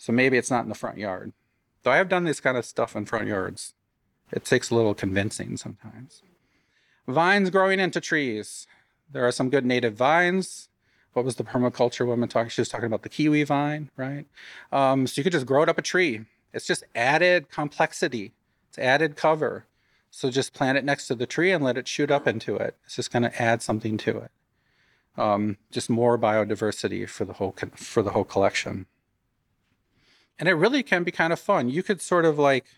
So maybe it's not in the front yard. Though I have done this kind of stuff in front yards. It takes a little convincing sometimes. Vines growing into trees. There are some good native vines. What was the permaculture woman talking? She was talking about the kiwi vine, right? So you could just grow it up a tree. It's just added complexity. It's added cover. So just plant it next to the tree and let it shoot up into it. It's just going to add something to it. Just more biodiversity for the whole collection. And it really can be kind of fun. You could sort of like